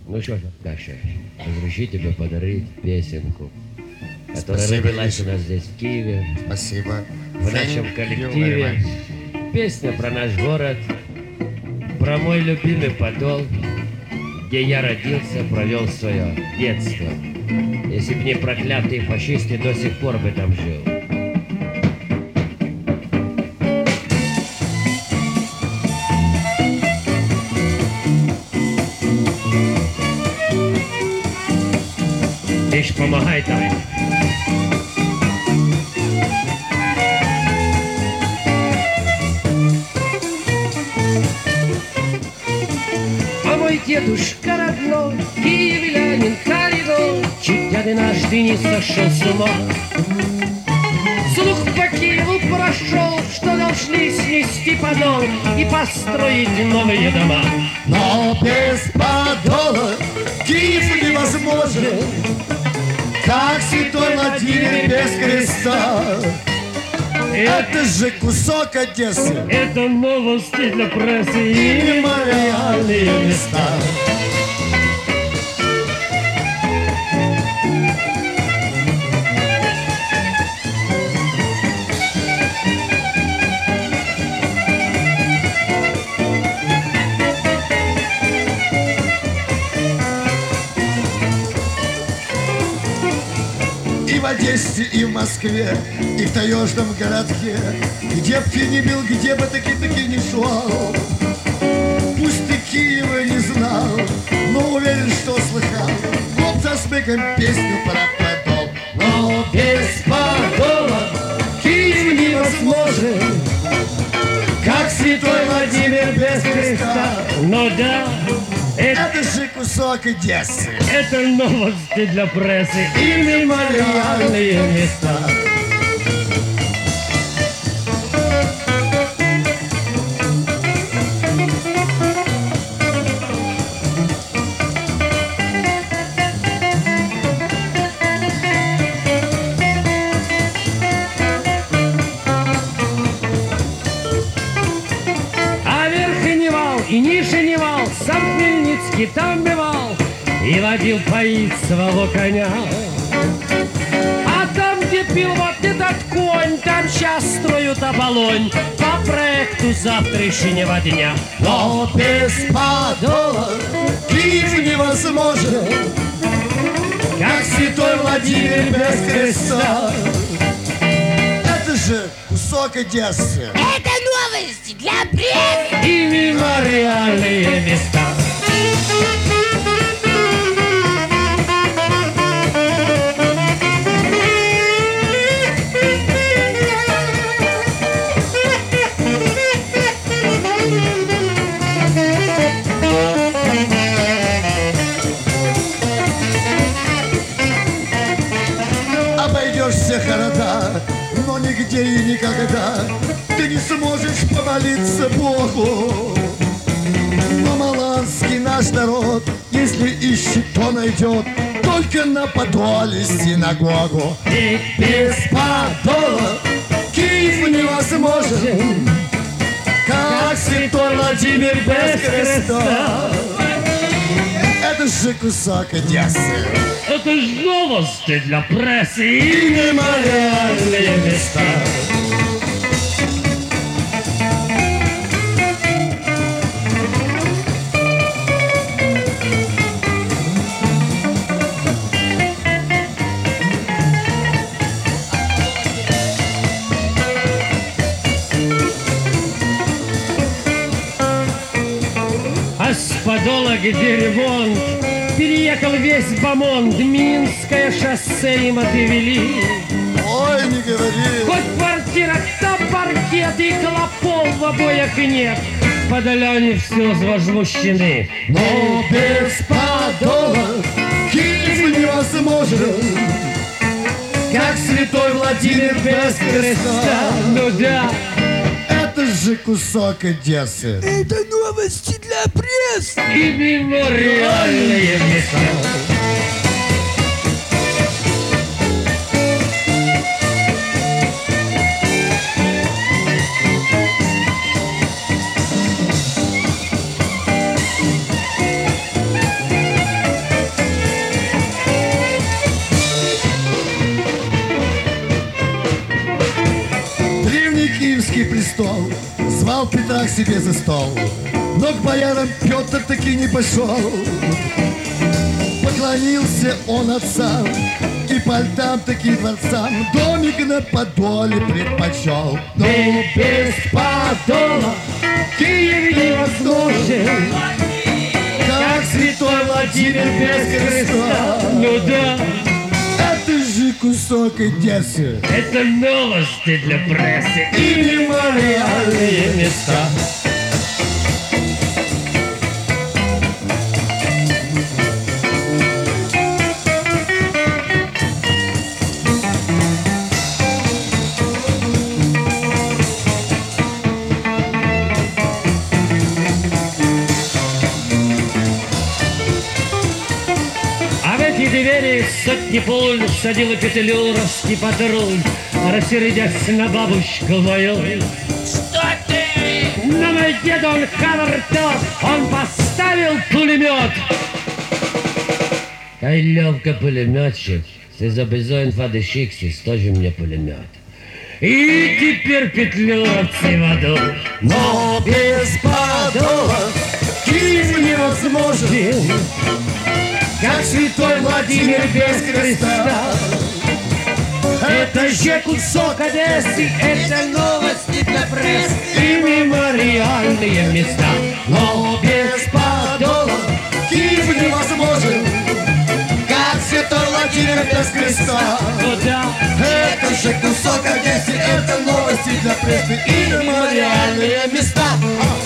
Ну что, Даша, разреши тебе подарить песенку, которая Спасибо, родилась у Миша. нас здесь в Киеве, Спасибо. в нашем Thank you very коллективе. much. Песня про наш город, про мой любимый Подол, где я родился, провел свое детство. Если б не проклятые фашисты, до сих пор бы там жил. Лишь помогай там. А мой дедушка родной, киевлянин коридор, чуть дядя наш не сошел с ума. Слух по Киеву прошел, что должны снести Подол и построить новые дома. Но без Подола Киев невозможен, как святой Владимир без креста. Это же кусок Одессы, Это новости для прессы и и мемориальные места. И в Одессе, и в Москве, и в таежном городке, где б ты не был, где бы таки не шел. Пусть ты Киева не знал, но уверен, что слыхал. Вот засмыкаем песню про Подол. Но без Подола Киев невозможен, как святой Владимир без креста. Ну да, Это же кусок Одессы это новости для прессы и мемориальные места. А верхний вал и нижний вал, сам Хмельницкий там бывал и водил поить своего коня. А там, где пил вот этот конь, там сейчас строят оболонь по проекту завтрашнего дня. Но без Подола Киев невозможен, как святой Владимир без креста. Это же кусок Одессы Это новости для прессы. И мемориальные места. Обойдешь все города, но нигде и никогда ты не сможешь помолиться Богу. Но маланский наш народ, если ищет, то найдет только на Подоле синагогу. И без Подола Киев невозможен, как святой Владимир без креста. Это же кусок Одессы Это ж новости для прессы и и мемориальные места. А с Подола, где ремонт, переехал весь Бамонт, Минское шоссе им отвели. Ой, не говори. Хоть квартира, там паркет и клопов в обоях нет. Подоляне все возмущены. Но без Подола Киев невозможен, как святой Владимир без креста. Ну да, Это же кусок Одессы. Это новости для прессы. и мемориальные места. престол, звал Петра к себе за стол. Но к боярам Петр таки не пошел. Поклонился он отцам и по льдам таки дворцам домик на Подоле предпочел. Но без подола Киев невозможен, как святой Владимир без креста. Ну да, Это же кусок Одессы. это новости для прессы и мемориальные места. Двери сотни пуль садила петлюровский патруль, рассердясь на бабушку мою. Что ты? На мой дед он хавартет, он поставил пулемет. Ай, Левка пулеметчик, c'est besoin de chic, тоже мне пулемет. И теперь петлюровцы в аду, но без подола Киев невозможен, как святой Владимир без креста. Это же кусок Одессы, это новости для прессы и мемориальные места. Но без подола Киев невозможен, как святой Владимир без креста. куда? Это же кусок Одессы, это новости для прессы и мемориальные места.